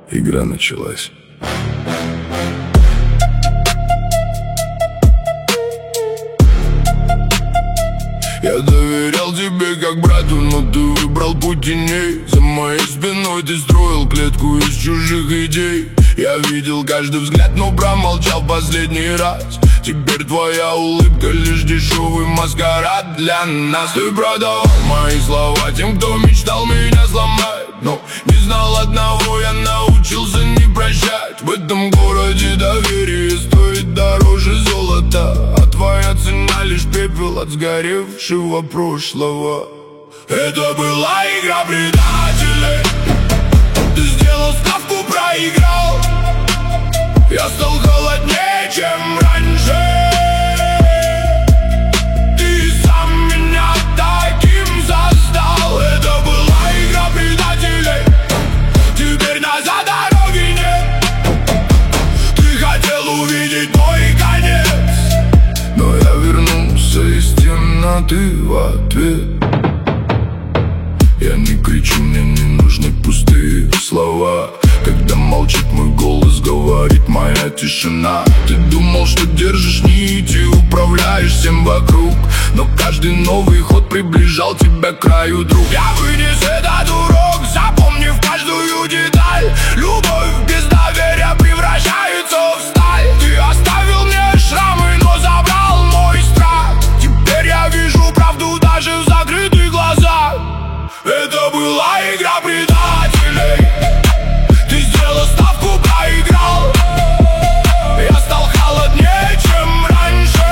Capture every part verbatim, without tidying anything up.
Игра началась. Я доверял тебе как брату, но ты выбрал путь теней. За моей спиной ты строил клетку из чужих идей. Я видел каждый взгляд, но промолчал в последний раз. Теперь твоя улыбка лишь дешевый маскарад для нас. Ты продавал мои слова тем, кто мечтал меня сломать, но не знал одного, я научился не прощать. В этом городе доверие стоит дороже золота, а твоя цена лишь пепел от сгоревшего прошлого. Это была игра предателей. Ты сделал ставку, проиграл. Я стал холоднее, чем раньше. Ты сам меня таким создал. Это была игра предателей. Теперь назад дороги нет. Ты хотел увидеть мой конец, но я вернулся из темноты в ответ. Я не кричу, мне не нужны пустые слова. Когда молчит мой голос, говорит моя тишина. Ты думал, что держишь нити, управляешь всем вокруг, но каждый новый ход приближал тебя к краю, друг. Я вынес этот урок, запомнив каждую деталь. Любовь без доверия превращается в сталь. Ты оставил мне шрамы, но забрал мой страх. Теперь я вижу правду даже в закрытых глазах. Это была игра предателей. Ты сделал ставку, проиграл. Я стал холоднее, чем раньше.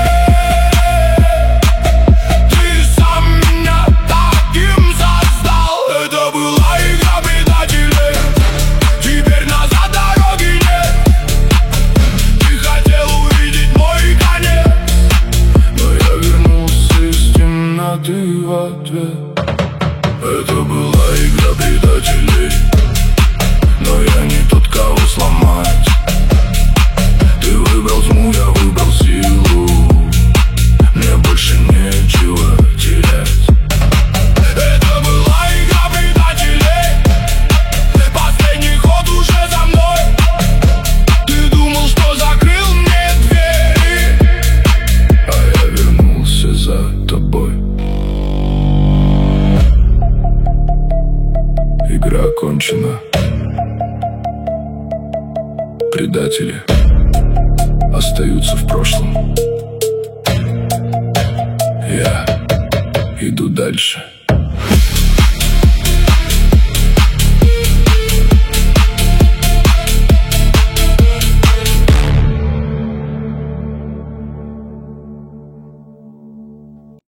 Ты сам меня таким создал. Это была игра предателей. Теперь назад дороги нет. Ты хотел увидеть мой конец, но я вернулся из темноты в ответ. Это была игра предателей, но я не тот, кого сломать. Ты выбрал тьму, я выбрал силу. Мне больше нечего терять. Это была игра предателей. Последний ход уже за мной. Ты думал, что закрыл мне двери, а я вернулся за тобой. Игра окончена. Предатели остаются в прошлом. Я иду дальше.